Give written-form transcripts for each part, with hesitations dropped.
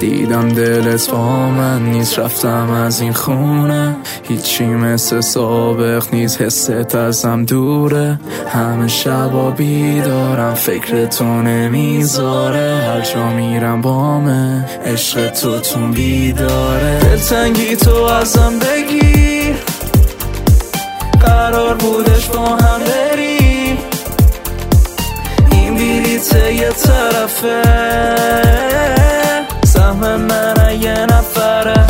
دیدم دلت با من نیست، رفتم از این خونه. هیچی مثل سابق نیست، حست ازم دوره. همه شبا بیدارم، فکر تو نمیذاره. هر جا میرم بامه، عشق تو بیداره. دلتنگی تو ازم بگیر، قرار بودش با هم بریم. این بلیته یه طرفه، سهم من یه نفره.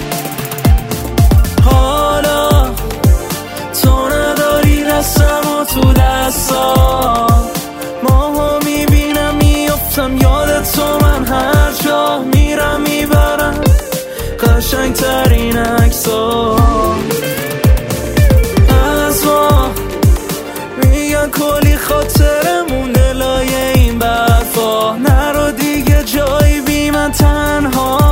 حالا تو نداری دستم و تو دستام، ماهو میبینم میافتم یاد تو. من هر جا میرم میبرم قشنگ ترین عکسام از ما. میگن کلی خاطره مونده لای این برفا، نرو دیگه جایی بی من تنها.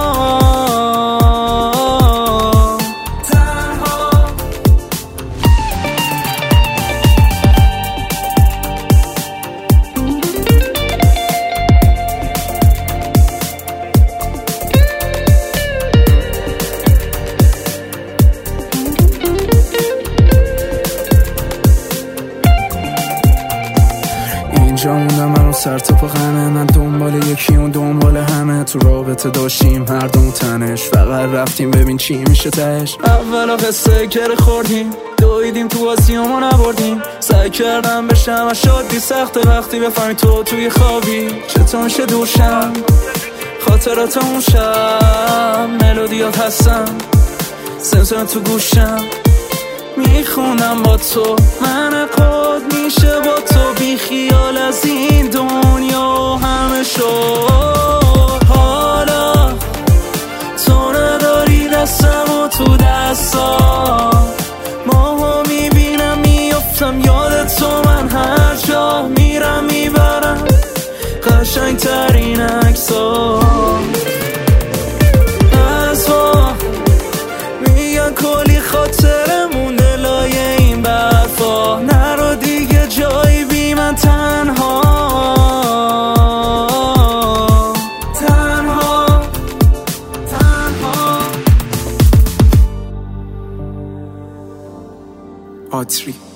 اینجا موندم منو سر تا پا غمه، من دنبال یکی اون دنبال همه. تو رابطه داشتیم هر دوم تنش، فقط رفتیم ببین چی میشه تهش. اولا قصه گر خوردیم، دویدیم تو آسیامو نبردیم. سعی کردم بشم و شادی سخته وقتی بفهمی تو توی خوابی. چطور میشه دوشم خاطرات اون شب، ملودیات هستم سنسورم تو گوشم. میخونم با تو من قد میشه با تو، بی خیال از این دنیا همه شد. حالا تو نداری دستم و تو دستام، ماهو میبینم میافتم یاد تو. من هر جا میرم میبرم قشنگ ترین عکسام از ما. میگن کلی خاطره مونده لای این برفا، نرو دیگه جایی بی من تنها. آتری